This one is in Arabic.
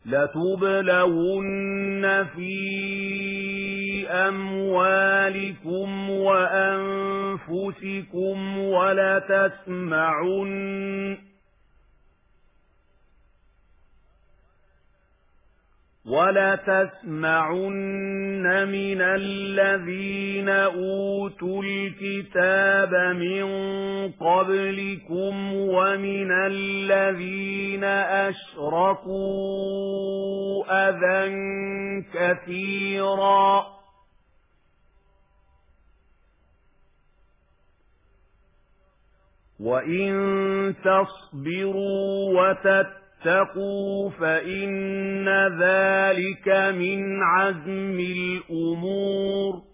لَتُبْلَوُنَّ فِي أَمْوَالِكُمْ وَأَنفُسِكُمْ وَلَتَسْمَعُنَّ مِنَ الَّذِينَ أُوتُوا الْكِتَابَ مِنْ قَبْلِكُمْ وَمِنَ الَّذِينَ أَشْرَكُوا أَذًى كَثِيرًا وَإِن تَصْبِرُوا وَتَتَّقُوا فَإِنَّ ذَلِكَ مِنْ عَزْمِ الْأُمُورِ